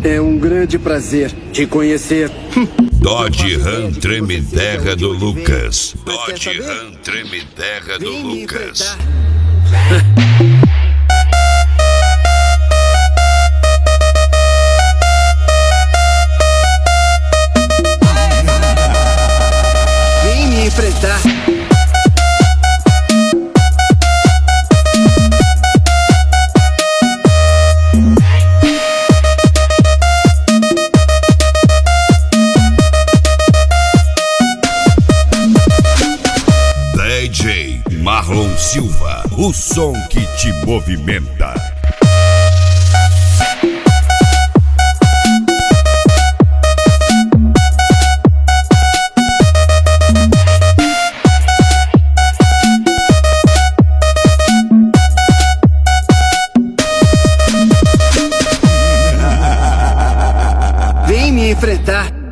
É um grande prazer te conhecer. Dodge Ram Treme Terra do Lucas. Dodge Ram Treme Terra do Lucas. Vem me enfrentar. DJ Marlon Silva, o som que te movimenta. Vem me enfrentar.